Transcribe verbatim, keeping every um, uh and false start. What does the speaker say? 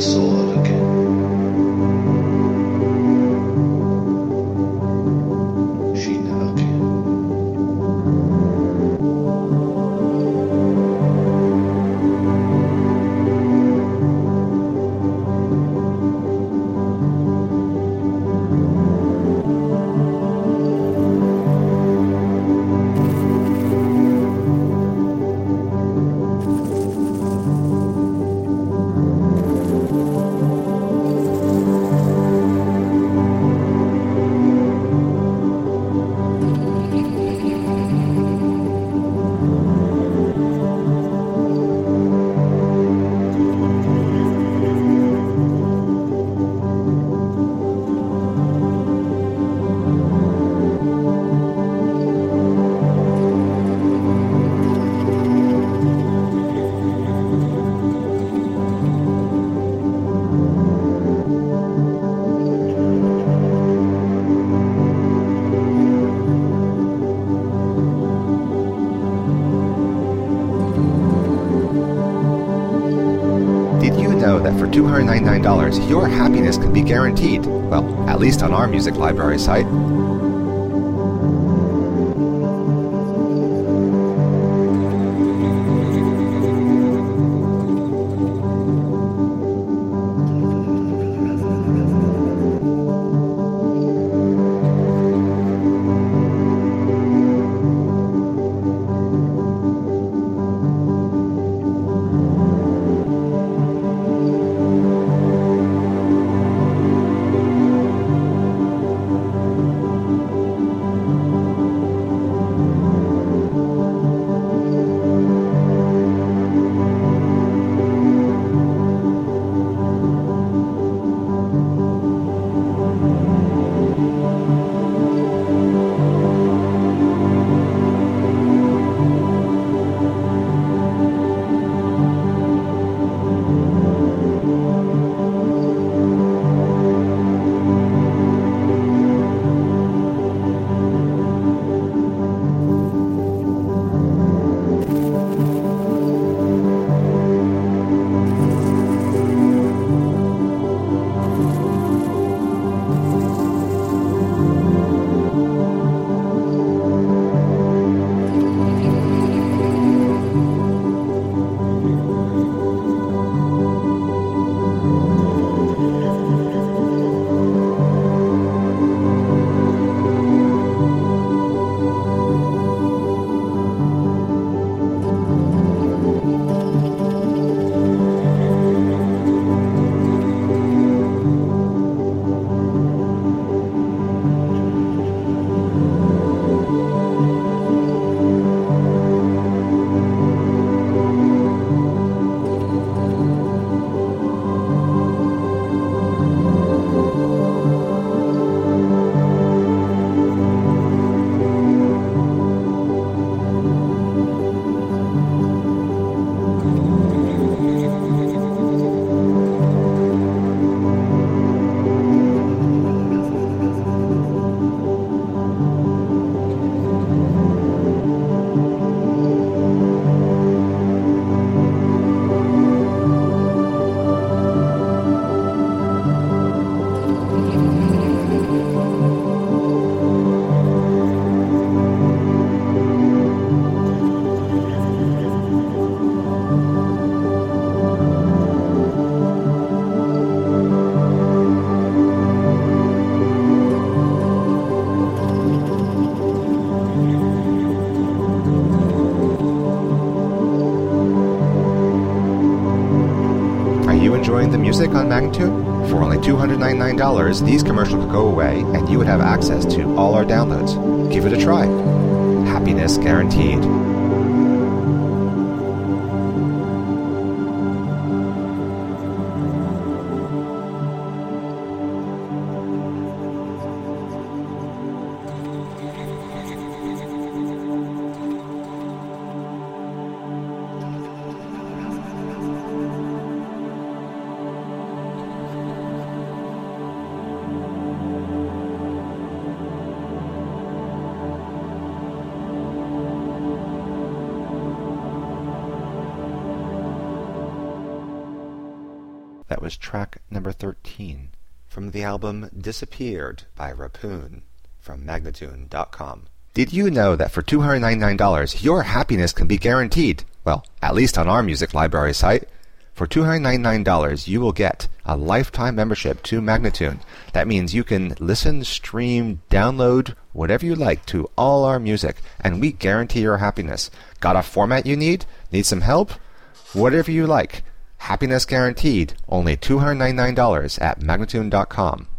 saw her again. She never came. That for two hundred ninety-nine dollars, your happiness can be guaranteed. Well, at least on our music library site. Enjoying the music on Magnitude? For only two hundred ninety-nine dollars, these commercials could go away and you would have access to all our downloads. Give it a try. Happiness guaranteed. That was track number thirteen from the album Disappeared by Rapoon from Magnatune dot com. Did you know that for two hundred ninety-nine dollars your happiness can be guaranteed? Well, at least on our music library site. For two hundred ninety-nine dollars you will get a lifetime membership to Magnatune. That means you can listen, stream, download, whatever you like to all our music, and we guarantee your happiness. Got a format you need? Need some help? Whatever you like. Happiness guaranteed. Only two hundred ninety-nine dollars at Magnatune dot com.